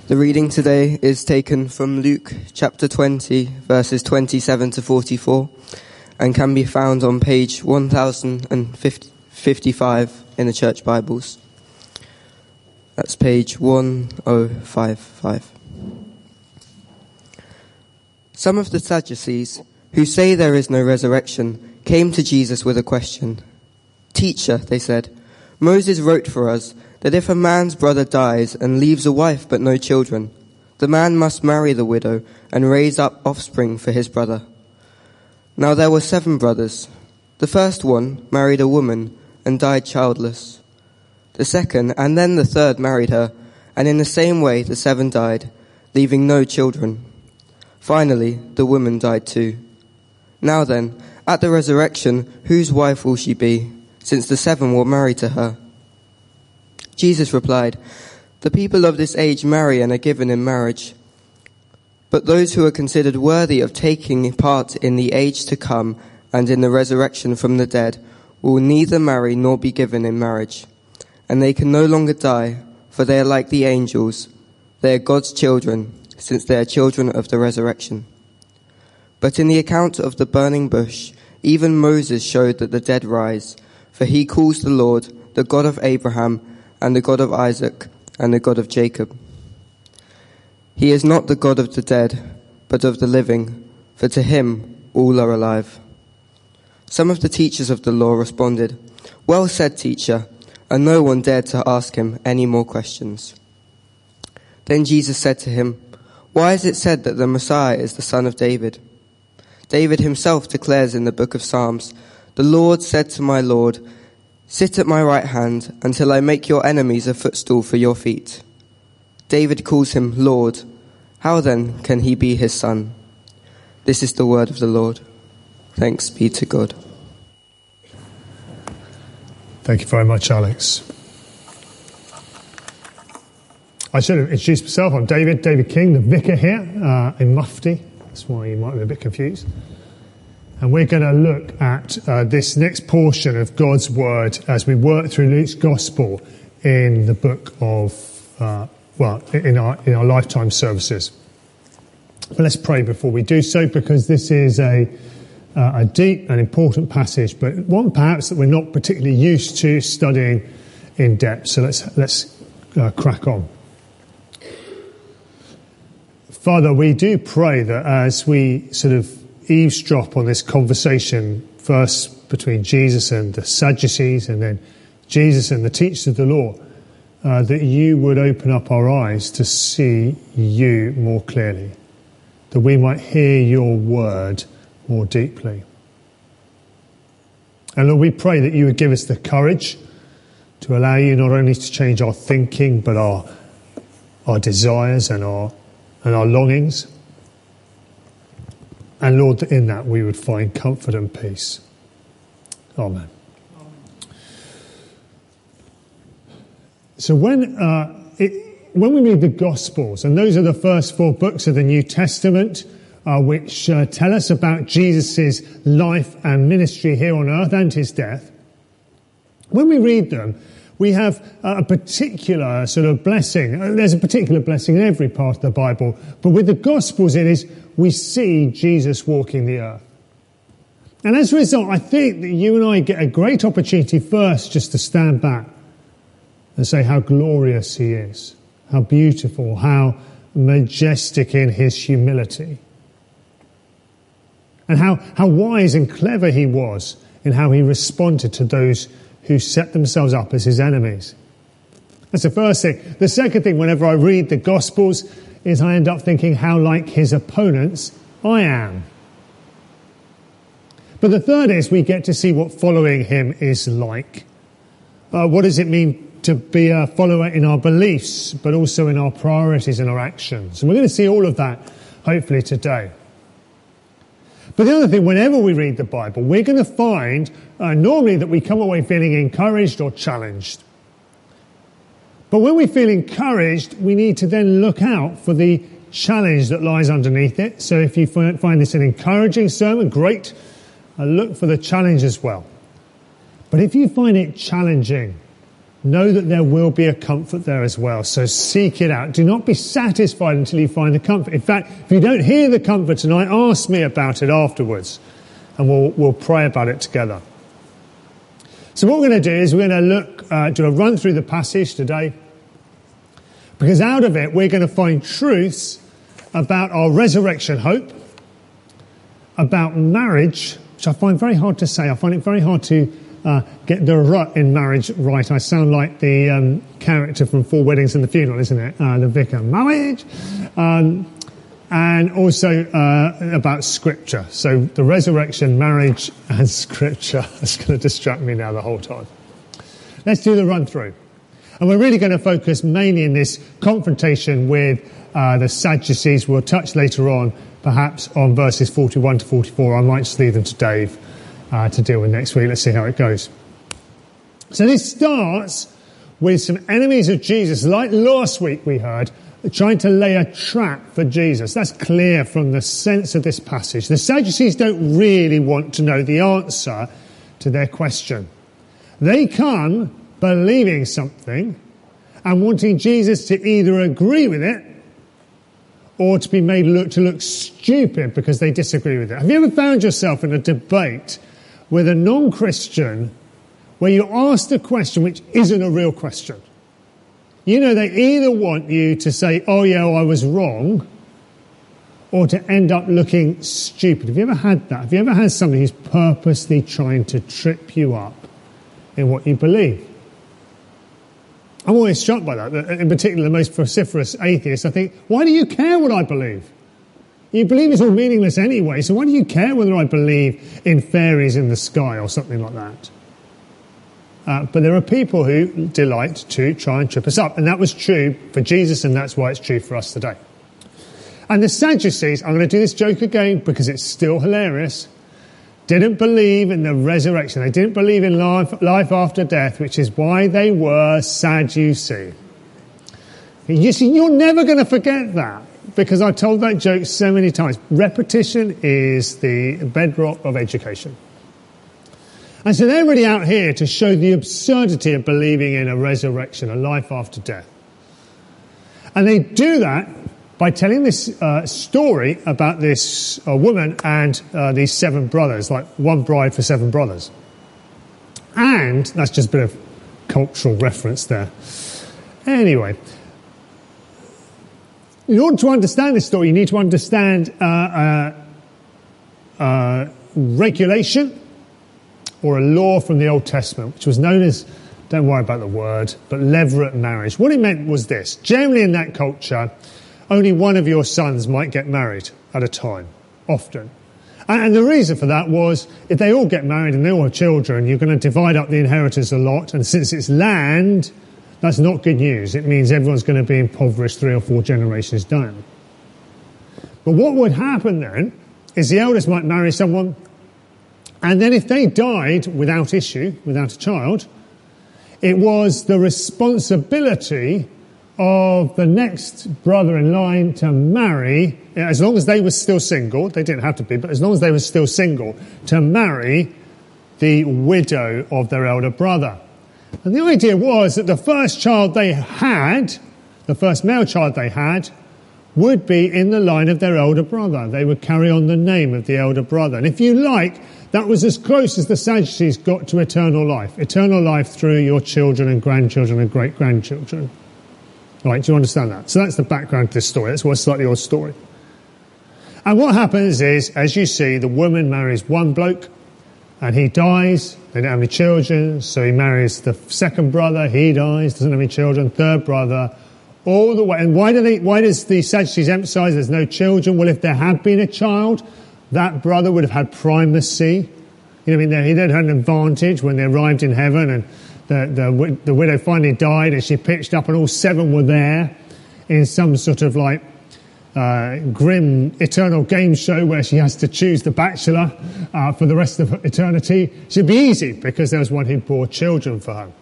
The reading today is taken from Luke chapter 20, verses 27 to 44, and can be found on page 1055 in the Church Bibles. That's page 1055. Some of the Sadducees, who say there is no resurrection, came to Jesus with a question. "Teacher," they said, "Moses wrote for us that if a man's brother dies and leaves a wife but no children, the man must marry the widow and raise up offspring for his brother. Now there were 7 brothers. The first one married a woman and died childless. The second and then the third married her, and in the same way the 7 died, leaving no children. Finally, the woman died too. Now then, at the resurrection, whose wife will she be, since the 7 were married to her?" Jesus replied, "The people of this age marry and are given in marriage. But those who are considered worthy of taking part in the age to come and in the resurrection from the dead will neither marry nor be given in marriage. And they can no longer die, for they are like the angels. They are God's children, since they are children of the resurrection. But in the account of the burning bush, even Moses showed that the dead rise, for he calls the Lord the God of Abraham and the God of Isaac and the God of Jacob. He is not the God of the dead, but of the living, for to him all are alive." Some of the teachers of the law responded, "Well said, teacher," and no one dared to ask him any more questions. Then Jesus said to him, "Why is it said that the Messiah is the son of David? David himself declares in the book of Psalms, 'The Lord said to my Lord, sit at my right hand until I make your enemies a footstool for your feet.' David calls him Lord. How then can he be his son?" This is the word of the Lord. Thanks be to God. Thank you very much, Alex. I should have introduced myself. I'm David King, the vicar here in Mufti. That's why you might be a bit confused. And we're going to look at this next portion of God's Word as we work through Luke's Gospel in the book of, in our lifetime services. But let's pray before we do so, because this is a deep and important passage, but one perhaps that we're not particularly used to studying in depth. So let's crack on. Father, we do pray that as we sort of eavesdrop on this conversation, first between Jesus and the Sadducees and then Jesus and the teachers of the law, that you would open up our eyes to see you more clearly, that we might hear your word more deeply. And Lord, we pray that you would give us the courage to allow you not only to change our thinking, but our desires and our longings. And Lord, that in that we would find comfort and peace. Amen. So when we read the Gospels, and those are the first 4 books of the New Testament, which tell us about Jesus' life and ministry here on earth and his death, when we read them, we have a particular sort of blessing. There's a particular blessing in every part of the Bible, but with the Gospels it is we see Jesus walking the earth. And as a result, I think that you and I get a great opportunity first just to stand back and say how glorious he is, how beautiful, how majestic in his humility, and how wise and clever he was in how he responded to those who set themselves up as his enemies. That's the first thing. The second thing, whenever I read the Gospels, is I end up thinking how like his opponents I am. But the third is we get to see what following him is like. What does it mean to be a follower in our beliefs, but also in our priorities and our actions? And we're going to see all of that, hopefully, today. But the other thing, whenever we read the Bible, we're going to find normally that we come away feeling encouraged or challenged. But when we feel encouraged, we need to then look out for the challenge that lies underneath it. So if you find this an encouraging sermon, great. Look for the challenge as well. But if you find it challenging, know that there will be a comfort there as well. So seek it out. Do not be satisfied until you find the comfort. In fact, if you don't hear the comfort tonight, ask me about it afterwards, and we'll pray about it together. So what we're going to do is we're going to do a run through the passage today, because out of it we're going to find truths about our resurrection hope, about marriage, which I find very hard to say. I find it very hard to get the rut in marriage right. I sound like the character from Four Weddings and the Funeral, isn't it? The vicar. Marriage! And also about Scripture. So the resurrection, marriage and Scripture. That's going to distract me now the whole time. Let's do the run through. And we're really going to focus mainly in this confrontation with the Sadducees. We'll touch later on, perhaps on verses 41 to 44. I might just leave them to Dave to deal with next week. Let's see how it goes. So this starts with some enemies of Jesus, like last week we heard, trying to lay a trap for Jesus. That's clear from the sense of this passage. The Sadducees don't really want to know the answer to their question. They come believing something and wanting Jesus to either agree with it or to be made to look stupid because they disagree with it. Have you ever found yourself in a debate with a non-Christian where you asked a question which isn't a real question? You know, they either want you to say, oh yeah, I was wrong, or to end up looking stupid. Have you ever had that? Have you ever had somebody who's purposely trying to trip you up in what you believe? I'm always struck by that. In particular, the most vociferous atheists, I think, why do you care what I believe? You believe it's all meaningless anyway, so why do you care whether I believe in fairies in the sky or something like that? But there are people who delight to try and trip us up. And that was true for Jesus, and that's why it's true for us today. And the Sadducees, I'm going to do this joke again because it's still hilarious, didn't believe in the resurrection. They didn't believe in life after death, which is why they were Sadducee. You see, you're never going to forget that because I've told that joke so many times. Repetition is the bedrock of education. And so they're really out here to show the absurdity of believing in a resurrection, a life after death. And they do that by telling this story about this woman and these 7 brothers, like one bride for 7 brothers. And that's just a bit of cultural reference there. Anyway, in order to understand this story, you need to understand regulation, or a law from the Old Testament, which was known as, don't worry about the word, but levirate marriage. What it meant was this. Generally in that culture, only one of your sons might get married at a time, often. And the reason for that was, if they all get married and they all have children, you're going to divide up the inheritance a lot, and since it's land, that's not good news. It means everyone's going to be impoverished 3 or 4 generations down. But what would happen then is the eldest might marry someone, and then if they died without issue, without a child, it was the responsibility of the next brother in line to marry, as long as they were still single, they didn't have to be, but as long as they were still single, to marry the widow of their elder brother. And the idea was that the first child they had, the first male child they had, would be in the line of their elder brother. They would carry on the name of the elder brother. And if you like, that was as close as the Sadducees got to eternal life through your children and grandchildren and great-grandchildren. Right, do you understand that? So that's the background to this story. That's why it's a slightly odd story. And what happens is, as you see, the woman marries one bloke and he dies. They don't have any children, so he marries the second brother. He dies, doesn't have any children. Third brother, all the way. And why does the Sadducees emphasise there's no children? Well, if there had been a child, that brother would have had primacy. You know, I mean, he then had an advantage when they arrived in heaven, and the widow finally died, and she pitched up, and all 7 were there in some sort of like grim eternal game show where she has to choose the bachelor for the rest of eternity. She'd be easy because there was one who bore children for her.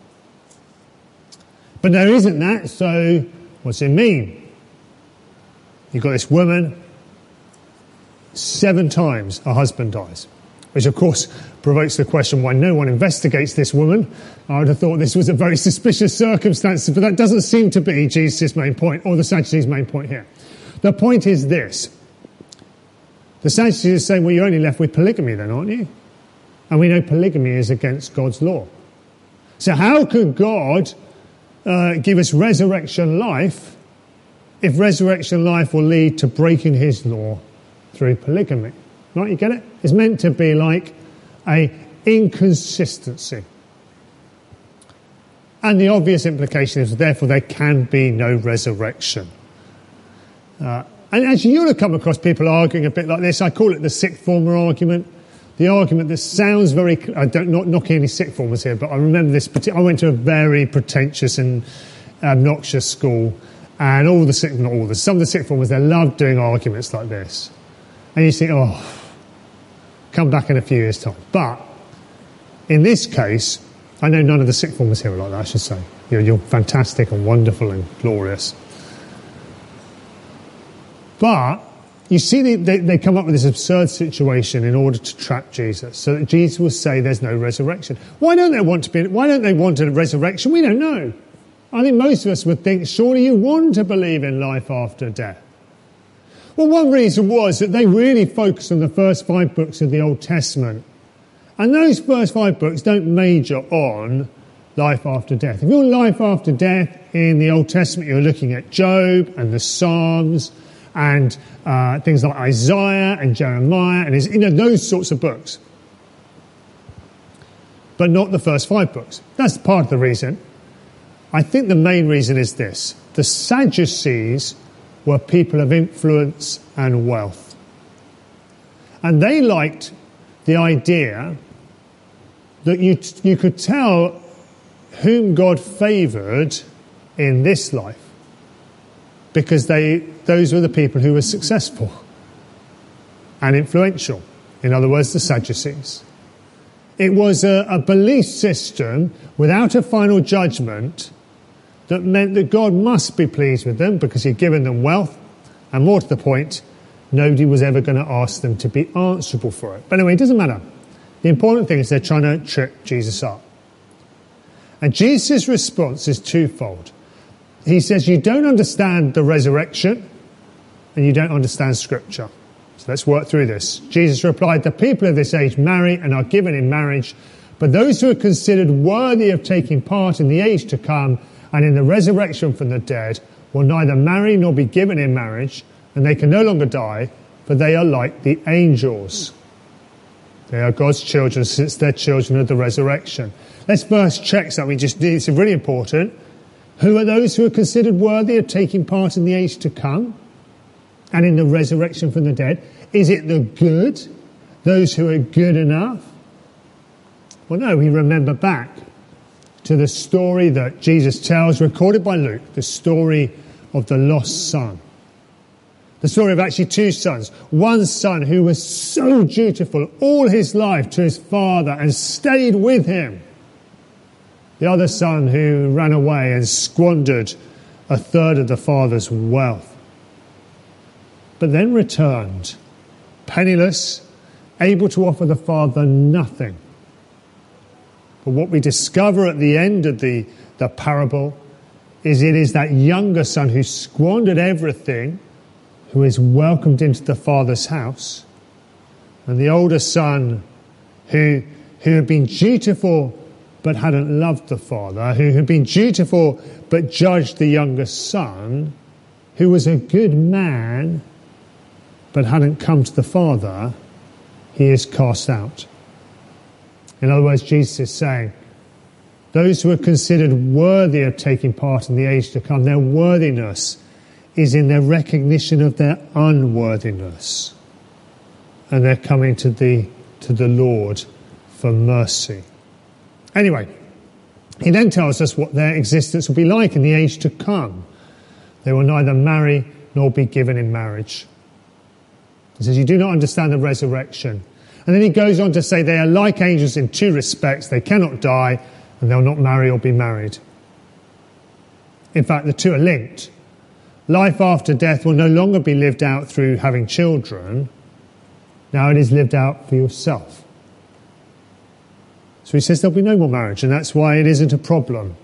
But there isn't that, so what's it mean? You've got this woman, 7 times her husband dies. which of course provokes the question why no one investigates this woman. I would have thought this was a very suspicious circumstance, but that doesn't seem to be Jesus' main point, or the Sadducees' main point here. The point is this. The Sadducees are saying, well, you're only left with polygamy then, aren't you? And we know polygamy is against God's law. So how could God give us resurrection life if resurrection life will lead to breaking his law through polygamy? Right, you get it? It's meant to be like a inconsistency. And the obvious implication is, therefore, there can be no resurrection. And as you'll have come across people arguing a bit like this, I call it the sixth former argument. The argument that sounds very... not knocking any sixth formers here, but I remember this... I went to a very pretentious and obnoxious school, and some of the sixth formers, they loved doing arguments like this. And you think, come back in a few years' time. But in this case, I know none of the sixth formers here are like that, I should say. You're fantastic and wonderful and glorious. But you see, they come up with this absurd situation in order to trap Jesus, so that Jesus will say there's no resurrection. Why don't they want a resurrection? We don't know. I think most of us would think, surely you want to believe in life after death. Well, one reason was that they really focused on the first 5 books of the Old Testament. And those first 5 books don't major on life after death. If you're life after death in the Old Testament, you're looking at Job and the Psalms and things like Isaiah and Jeremiah and those sorts of books. But not the first 5 books. That's part of the reason. I think the main reason is this. The Sadducees were people of influence and wealth. And they liked the idea that you could tell whom God favoured in this life, because those were the people who were successful and influential. In other words, the Sadducees. It was a belief system without a final judgment that meant that God must be pleased with them because he'd given them wealth, and more to the point, nobody was ever going to ask them to be answerable for it. But anyway, it doesn't matter. The important thing is they're trying to trip Jesus up. And Jesus' response is twofold. He says, you don't understand the resurrection, and you don't understand Scripture. So let's work through this. Jesus replied, the people of this age marry and are given in marriage, but those who are considered worthy of taking part in the age to come and in the resurrection from the dead will neither marry nor be given in marriage, and they can no longer die, for they are like the angels. They are God's children, since they're children of the resurrection. Let's first check something. It's really important. Who are those who are considered worthy of taking part in the age to come and in the resurrection from the dead? Is it the good? Those who are good enough? Well, no, we remember back to the story that Jesus tells, recorded by Luke, the story of the lost son. The story of actually 2 sons. One son who was so dutiful all his life to his father and stayed with him. The other son who ran away and squandered 1/3 of the father's wealth. But then returned, penniless, able to offer the father nothing. But what we discover at the end of the parable is it is that younger son who squandered everything who is welcomed into the father's house, and the older son who had been dutiful but hadn't loved the father, who had been dutiful but judged the younger son, who was a good man but hadn't come to the father, he is cast out. In other words, Jesus is saying, those who are considered worthy of taking part in the age to come, their worthiness is in their recognition of their unworthiness. And they're coming to the Lord for mercy. Anyway, he then tells us what their existence will be like in the age to come. They will neither marry nor be given in marriage. He says, you do not understand the resurrection. And then he goes on to say they are like angels in 2 respects. They cannot die, and they'll not marry or be married. In fact, the two are linked. Life after death will no longer be lived out through having children. Now it is lived out for yourself. So he says there'll be no more marriage, and that's why it isn't a problem.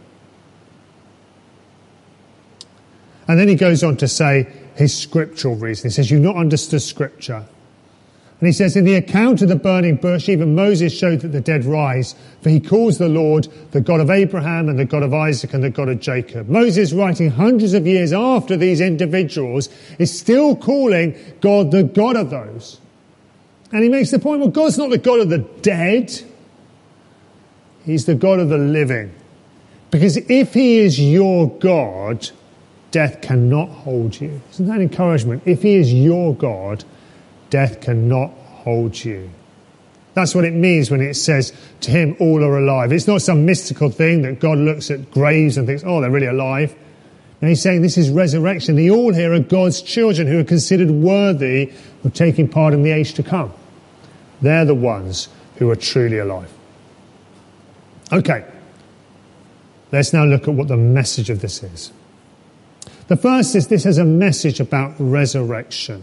And then he goes on to say his scriptural reason. He says, you've not understood Scripture. And he says, in the account of the burning bush, even Moses showed that the dead rise, for he calls the Lord the God of Abraham and the God of Isaac and the God of Jacob. Moses, writing hundreds of years after these individuals, is still calling God the God of those. And he makes the point, well, God's not the God of the dead. He's the God of the living. Because if he is your God, death cannot hold you. Isn't that encouragement? If he is your God, death cannot hold you. That's what it means when it says to him all are alive. It's not some mystical thing that God looks at graves and thinks, oh, they're really alive. And he's saying this is resurrection. The all here are God's children who are considered worthy of taking part in the age to come. They're the ones who are truly alive. Okay, let's now look at what the message of this is. The first is this is a message about resurrection.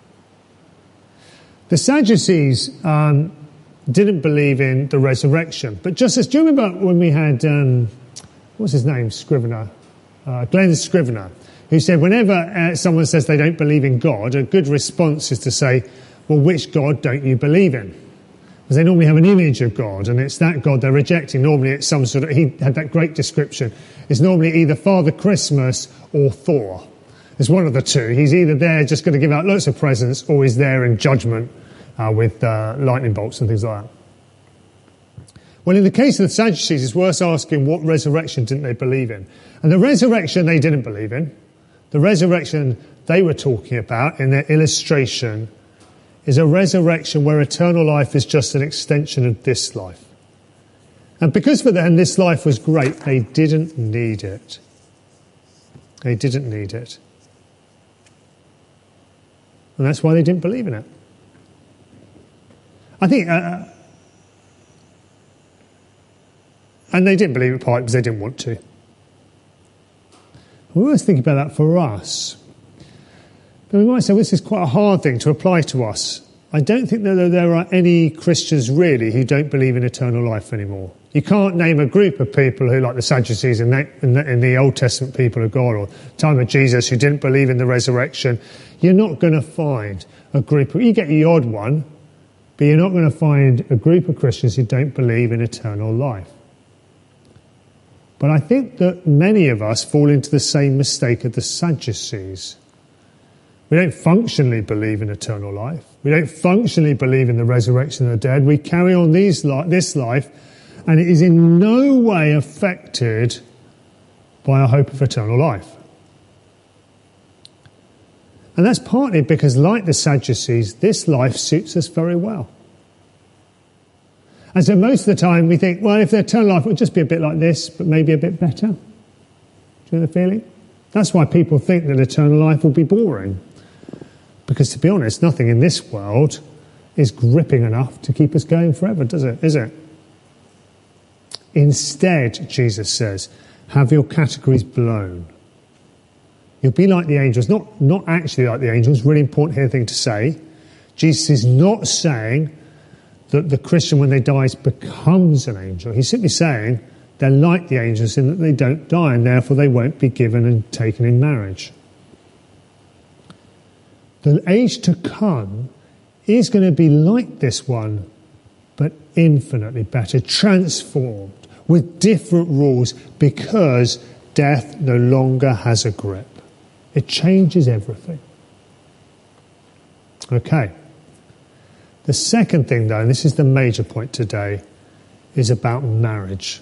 The Sadducees didn't believe in the resurrection. But do you remember when we had, what's his name, Scrivener? Glenn Scrivener, who said whenever someone says they don't believe in God, a good response is to say, well, which God don't you believe in? Because they normally have an image of God, and it's that God they're rejecting. Normally it's some sort of, he had that great description. It's normally either Father Christmas or Thor. It's one of the two. He's either there just going to give out lots of presents, or he's there in judgment with lightning bolts and things like that. Well, in the case of the Sadducees, it's worth asking what resurrection didn't they believe in? And the resurrection they didn't believe in, the resurrection they were talking about in their illustration, is a resurrection where eternal life is just an extension of this life. And because for them this life was great, they didn't need it. They didn't need it. And that's why they didn't believe in it. I think, and they didn't believe it partly because they didn't want to. We always think about that for us. But we might say, well, this is quite a hard thing to apply to us. I don't think that there are any Christians really who don't believe in eternal life anymore. You can't name a group of people who, like the Sadducees and the Old Testament people of God, or time of Jesus, who didn't believe in the resurrection. You're not going to find a group. You get the odd one, but you're not going to find a group of Christians who don't believe in eternal life. But I think that many of us fall into the same mistake of the Sadducees. We don't functionally believe in eternal life. We don't functionally believe in the resurrection of the dead. We carry on this life, and it is in no way affected by our hope of eternal life. And that's partly because, like the Sadducees, this life suits us very well. And so most of the time we think, well, if the eternal life would just be a bit like this, but maybe a bit better. Do you know the feeling? That's why people think that eternal life will be boring. Because to be honest, nothing in this world is gripping enough to keep us going forever, does it? Is it? Instead, Jesus says, have your categories blown. You'll be like the angels. Not actually like the angels. Really important here thing to say. Jesus is not saying that the Christian, when they die, becomes an angel. He's simply saying they're like the angels in that they don't die, and therefore they won't be given and taken in marriage. The age to come is going to be like this one, but infinitely better, transformed, with different rules, because death no longer has a grip. It changes everything. Okay. The second thing, though, and this is the major point today, is about marriage.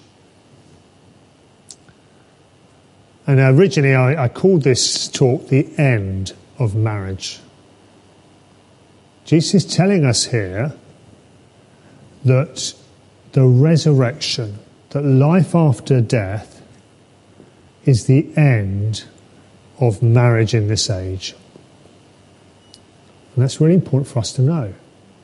And originally I called this talk the end of marriage. Jesus is telling us here that the resurrection, that life after death, is the end of marriage in this age. And that's really important for us to know.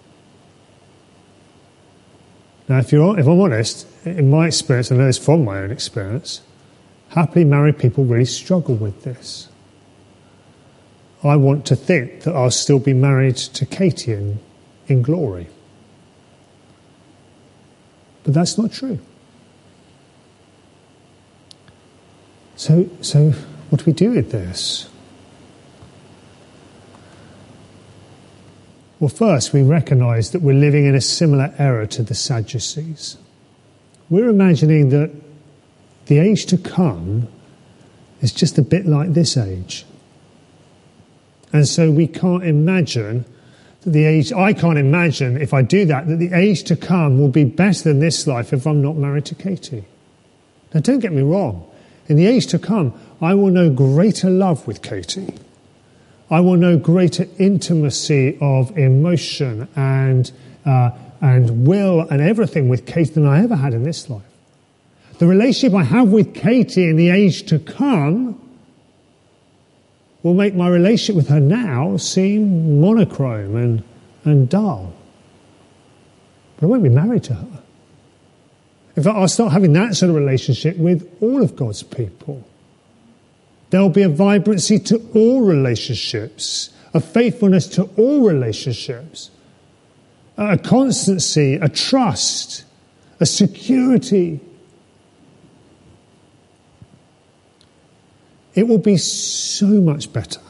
Now, if I'm honest, in my experience, I know this from my own experience, happily married people really struggle with this. I want to think that I'll still be married to Katie in glory. But that's not true. So what do we do with this? Well, first, we recognise that we're living in a similar era to the Sadducees. We're imagining that the age to come is just a bit like this age. And so we can't imagine that I can't imagine, if I do that the age to come will be better than this life if I'm not married to Katie. Now, don't get me wrong. In the age to come, I will know greater love with Katie. I will know greater intimacy of emotion and will and everything with Katie than I ever had in this life. The relationship I have with Katie in the age to come will make my relationship with her now seem monochrome and dull. But I won't be married to her. In fact, I'll start having that sort of relationship with all of God's people. There'll be a vibrancy to all relationships, a faithfulness to all relationships, a constancy, a trust, a security. It will be so much better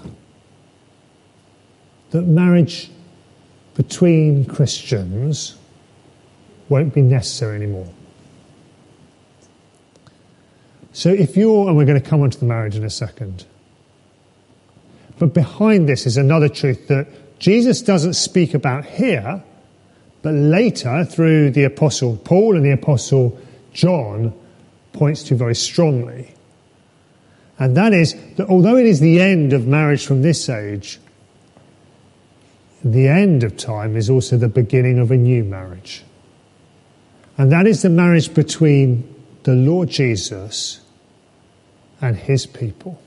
that marriage between Christians won't be necessary anymore. So and we're going to come on to the marriage in a second, but behind this is another truth that Jesus doesn't speak about here, but later through the Apostle Paul and the Apostle John points to very strongly. And that is that although it is the end of marriage from this age, the end of time is also the beginning of a new marriage. And that is the marriage between the Lord Jesus and his people.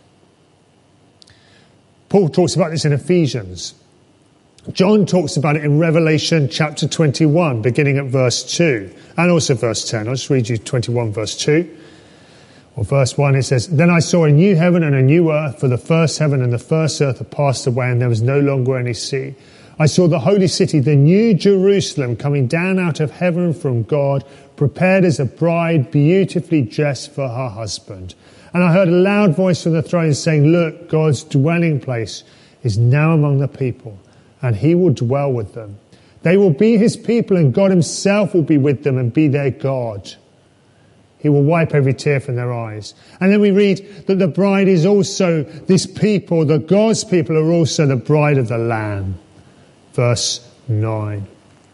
Paul talks about this in Ephesians. John talks about it in Revelation chapter 21, beginning at verse 2, and also verse 10. I'll just read you 21 verse 2. Or verse 1, it says, "Then I saw a new heaven and a new earth, for the first heaven and the first earth had passed away, and there was no longer any sea. I saw the holy city, the new Jerusalem, coming down out of heaven from God, prepared as a bride, beautifully dressed for her husband. And I heard a loud voice from the throne saying, 'Look, God's dwelling place is now among the people, and he will dwell with them. They will be his people, and God himself will be with them and be their God. He will wipe every tear from their eyes.'" And then we read that the bride is also this people, the God's people are also the bride of the Lamb. Verse 9.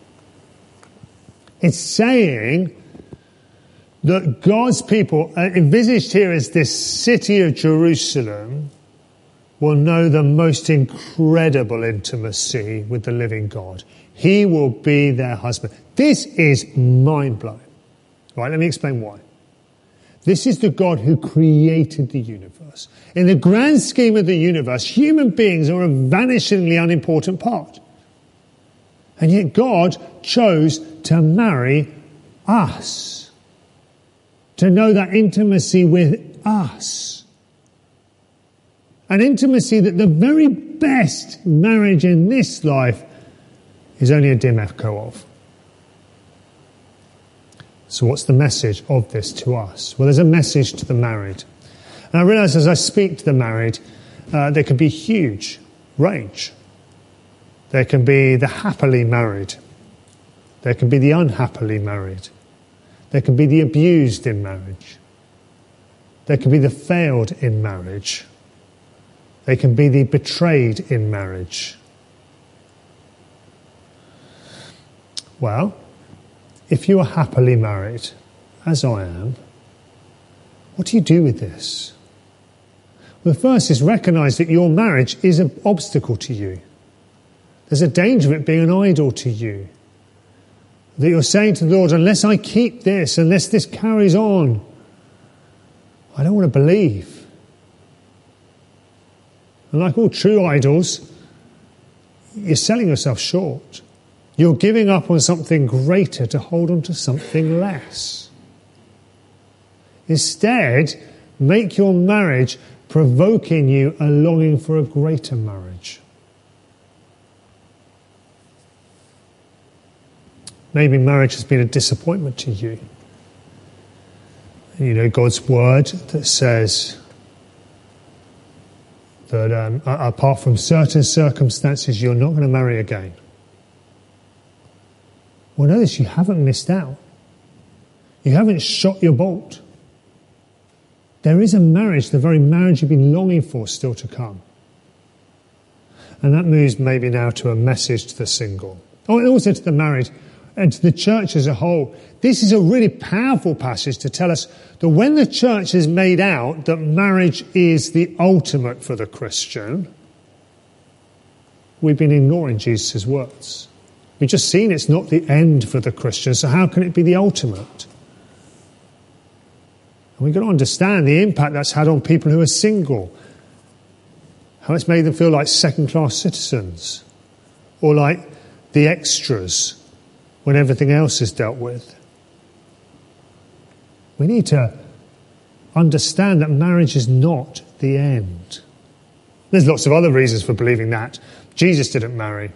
It's saying that God's people, envisaged here as this city of Jerusalem, will know the most incredible intimacy with the living God. He will be their husband. This is mind-blowing. Right, let me explain why. This is the God who created the universe. In the grand scheme of the universe, human beings are a vanishingly unimportant part. And yet God chose to marry us, to know that intimacy with us. An intimacy that the very best marriage in this life is only a dim echo of. So what's the message of this to us? Well, there's a message to the married. And I realise as I speak to the married, there can be huge range. There can be the happily married. There can be the unhappily married. There can be the abused in marriage. There can be the failed in marriage. There can be the betrayed in marriage. Well, if you are happily married, as I am, what do you do with this? Well, the first is recognise that your marriage is an obstacle to you. There's a danger of it being an idol to you. That you're saying to the Lord, unless I keep this, unless this carries on, I don't want to believe. And like all true idols, you're selling yourself short. You're giving up on something greater to hold on to something less. Instead, make your marriage provoke in you a longing for a greater marriage. Maybe marriage has been a disappointment to you. You know, God's word that says that apart from certain circumstances, you're not going to marry again. Well, notice you haven't missed out. You haven't shot your bolt. There is a marriage, the very marriage you've been longing for, still to come. And that moves maybe now to a message to the single. Oh, and also to the married and to the church as a whole. This is a really powerful passage to tell us that when the church has made out that marriage is the ultimate for the Christian, we've been ignoring Jesus' words. We've just seen it's not the end for the Christian, so how can it be the ultimate? And we've got to understand the impact that's had on people who are single. How it's made them feel like second-class citizens, or like the extras when everything else is dealt with. We need to understand that marriage is not the end. There's lots of other reasons for believing that. Jesus didn't marry.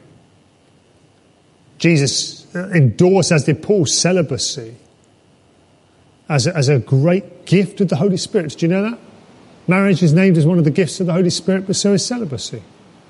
Jesus endorsed, as did Paul, celibacy as a great gift of the Holy Spirit. Did you know that? Marriage is named as one of the gifts of the Holy Spirit, but so is celibacy.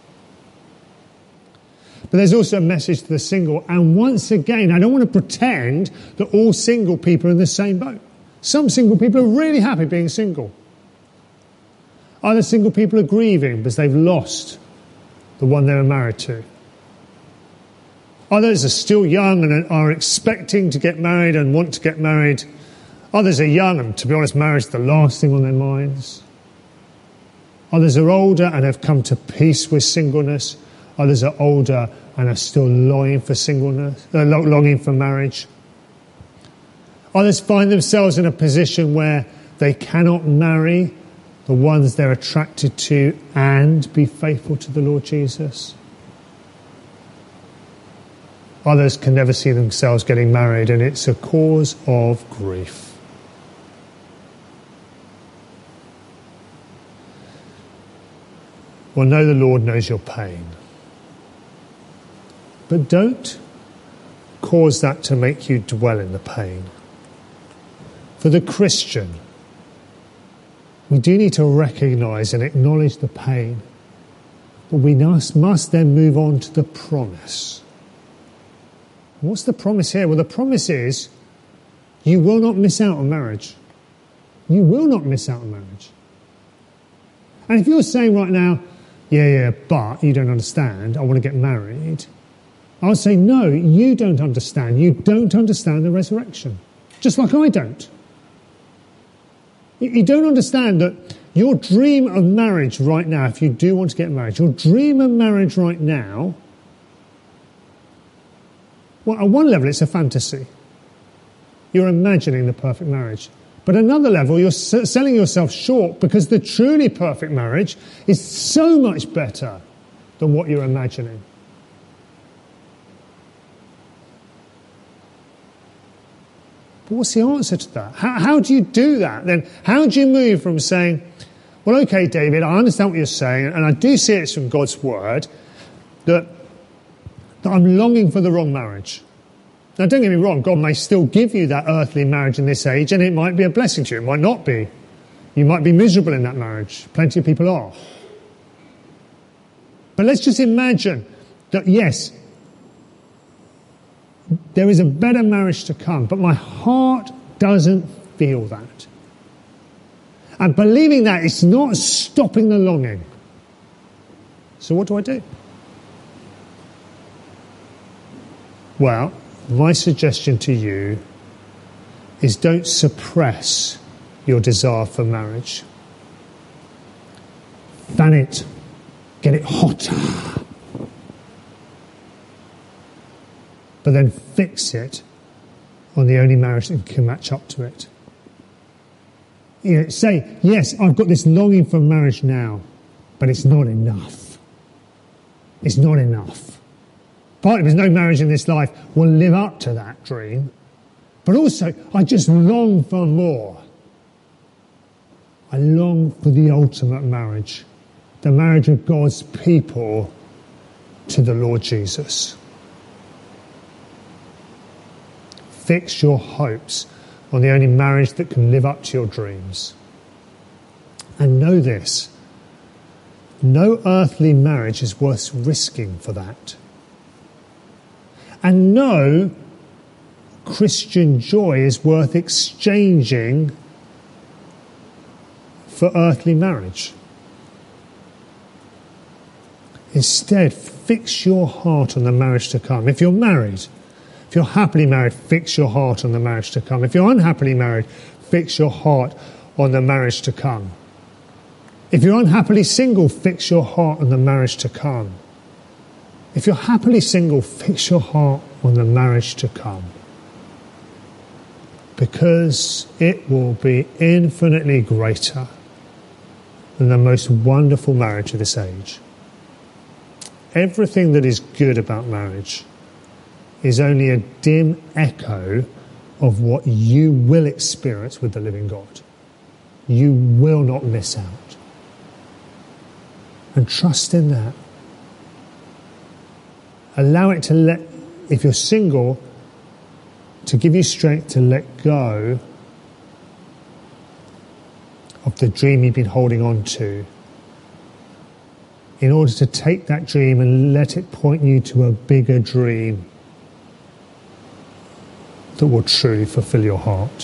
But there's also a message to the single. And once again, I don't want to pretend that all single people are in the same boat. Some single people are really happy being single. Other single people are grieving because they've lost the one they were married to. Others are still young and are expecting to get married and want to get married. Others are young and, to be honest, marriage is the last thing on their minds. Others are older and have come to peace with singleness. Others are older and are still longing for singleness, longing for marriage. Others find themselves in a position where they cannot marry the ones they're attracted to and be faithful to the Lord Jesus. Others can never see themselves getting married, and it's a cause of grief. Well, know the Lord knows your pain. But don't cause that to make you dwell in the pain. For the Christian, we do need to recognise and acknowledge the pain, but we must then move on to the promise. What's the promise here? Well, the promise is you will not miss out on marriage. You will not miss out on marriage. And if you're saying right now, yeah, but you don't understand, I want to get married, I would say, no, you don't understand. You don't understand the resurrection, just like I don't. You don't understand that your dream of marriage right now, if you do want to get married, your dream of marriage right now, well, at one level it's a fantasy. You're imagining the perfect marriage. But at another level, you're selling yourself short because the truly perfect marriage is so much better than what you're imagining. But what's the answer to that? How do you do that? Then how do you move from saying, well, okay, David, I understand what you're saying, and I do see it's from God's word, that I'm longing for the wrong marriage. Now, don't get me wrong, God may still give you that earthly marriage in this age, and it might be a blessing to you. It might not be. You might be miserable in that marriage. Plenty of people are. But let's just imagine that, yes, there is a better marriage to come, but my heart doesn't feel that. And believing that, it's not stopping the longing. So what do I do? Well, my suggestion to you is don't suppress your desire for marriage. Fan it. Get it hotter. But then fix it on the only marriage that can match up to it. You know, say, yes, I've got this longing for marriage now, but it's not enough. It's not enough. Partly because no marriage in this life will live up to that dream, but also I just long for more. I long for the ultimate marriage, the marriage of God's people to the Lord Jesus. Fix your hopes on the only marriage that can live up to your dreams. And know this, no earthly marriage is worth risking for that. And no Christian joy is worth exchanging for earthly marriage. Instead, fix your heart on the marriage to come. If you're married, if you're happily married, fix your heart on the marriage to come. If you're unhappily married, fix your heart on the marriage to come. If you're unhappily single, fix your heart on the marriage to come. If you're happily single, fix your heart on the marriage to come. Because it will be infinitely greater than the most wonderful marriage of this age. Everything that is good about marriage is only a dim echo of what you will experience with the living God. You will not miss out. And trust in that. Allow it to if you're single, to give you strength to let go of the dream you've been holding on to, in order to take that dream and let it point you to a bigger dream that will truly fulfill your heart.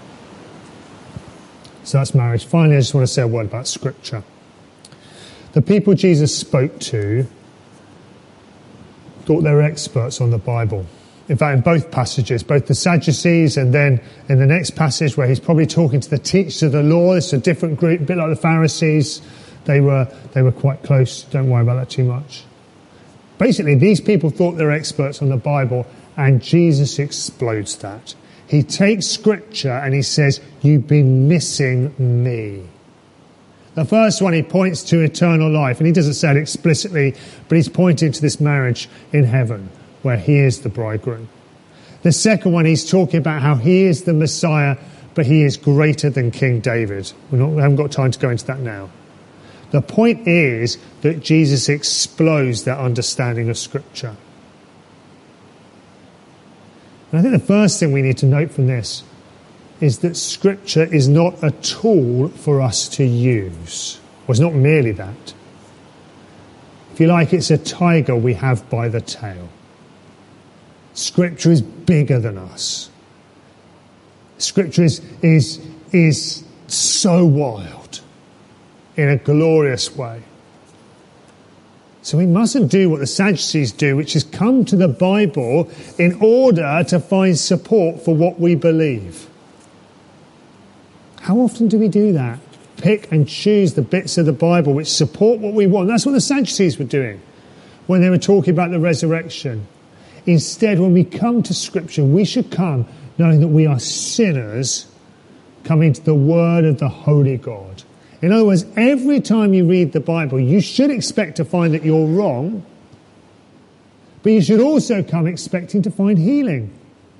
So that's marriage. Finally, I just want to say a word about Scripture. The people Jesus spoke to thought they were experts on the Bible. In fact, in both passages, both the Sadducees and then in the next passage where he's probably talking to the teachers of the law, it's a different group, a bit like the Pharisees. They were quite close. Don't worry about that too much. Basically, these people thought they were experts on the Bible, and Jesus explodes that. He takes Scripture and he says, you've been missing me. The first one, he points to eternal life, and he doesn't say it explicitly, but he's pointing to this marriage in heaven, where he is the bridegroom. The second one, he's talking about how he is the Messiah, but he is greater than King David. We haven't got time to go into that now. The point is that Jesus explodes their understanding of Scripture. And I think the first thing we need to note from this is that Scripture is not a tool for us to use. Well, it's not merely that. If you like, it's a tiger we have by the tail. Scripture is bigger than us. Scripture is so wild in a glorious way. So we mustn't do what the Sadducees do, which is come to the Bible in order to find support for what we believe. How often do we do that? Pick and choose the bits of the Bible which support what we want. That's what the Sadducees were doing when they were talking about the resurrection. Instead, when we come to Scripture, we should come knowing that we are sinners coming to the Word of the Holy God. In other words, every time you read the Bible, you should expect to find that you're wrong, but you should also come expecting to find healing.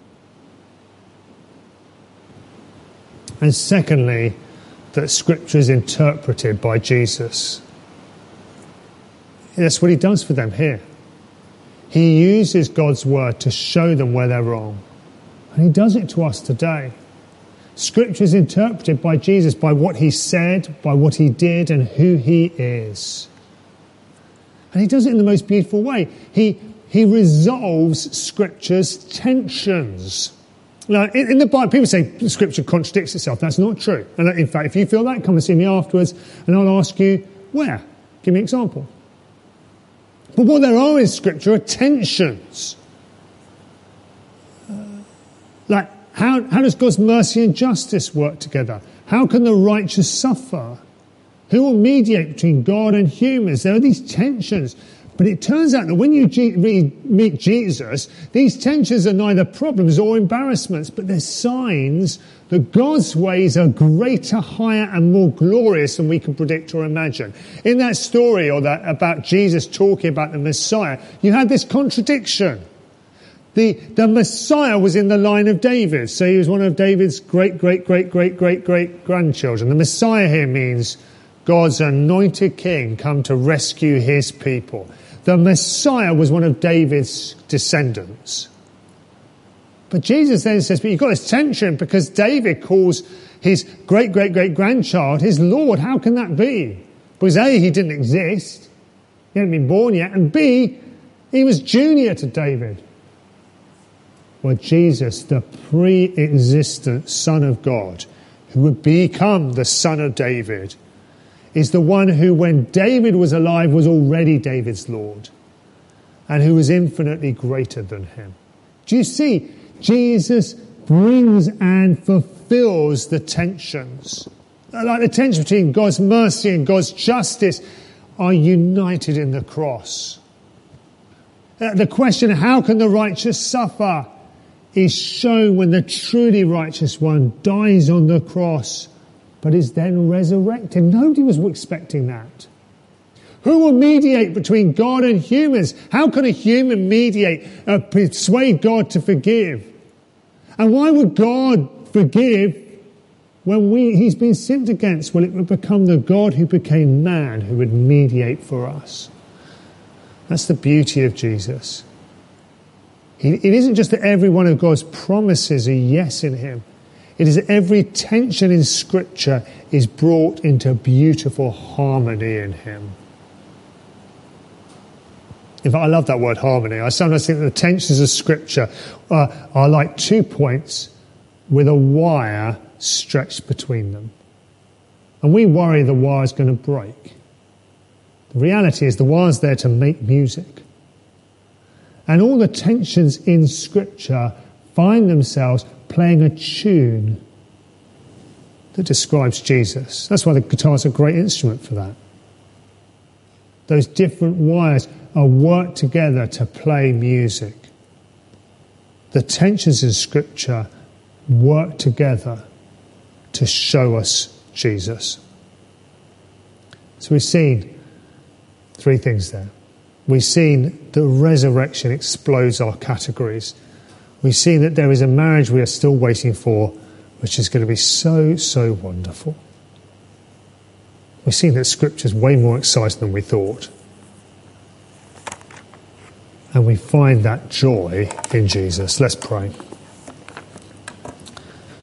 And secondly, that Scripture is interpreted by Jesus. That's what he does for them here. He uses God's word to show them where they're wrong. And he does it to us today. Scripture is interpreted by Jesus, by what he said, by what he did, and who he is. And he does it in the most beautiful way. He resolves Scripture's tensions. Now, in the Bible, people say Scripture contradicts itself. That's not true. And in fact, if you feel that, come and see me afterwards, and I'll ask you, where? Give me an example. But what there are in Scripture are tensions. Like, how does God's mercy and justice work together? How can the righteous suffer? Who will mediate between God and humans? There are these tensions. But it turns out that when you meet Jesus, these tensions are neither problems or embarrassments, but they're signs that God's ways are greater, higher, and more glorious than we can predict or imagine. In that story about Jesus talking about the Messiah, you had this contradiction. The Messiah was in the line of David, so he was one of David's great-great-great-great-great-great-grandchildren. The Messiah here means God's anointed king come to rescue his people. The Messiah was one of David's descendants. But Jesus then says, but you've got this tension because David calls his great-great-great-grandchild his Lord. How can that be? Because A, he didn't exist. He hadn't been born yet. And B, he was junior to David. Well, Jesus, the pre-existent Son of God, who would become the Son of David, is the one who, when David was alive, was already David's Lord, and who was infinitely greater than him. Do you see? Jesus brings and fulfills the tensions. Like the tension between God's mercy and God's justice are united in the cross. The question, how can the righteous suffer, is shown when the truly righteous one dies on the cross, but is then resurrected. Nobody was expecting that. Who will mediate between God and humans? How can a human mediate, persuade God to forgive? And why would God forgive when he's been sinned against? Well, it would become the God who became man who would mediate for us. That's the beauty of Jesus. It isn't just that every one of God's promises are yes in him. It is that every tension in Scripture is brought into beautiful harmony in him. In fact, I love that word harmony. I sometimes think that the tensions of Scripture are like 2 points with a wire stretched between them. And we worry the wire's going to break. The reality is the wire's there to make music. And all the tensions in Scripture find themselves playing a tune that describes Jesus. That's why the guitar's a great instrument for that. Those different wires are worked together to play music. The tensions in Scripture work together to show us Jesus. So we've seen 3 things there. We've seen the resurrection explodes our categories. We've seen that there is a marriage we are still waiting for, which is going to be so, so wonderful. We've seen that Scripture is way more exciting than we thought. And we find that joy in Jesus. Let's pray.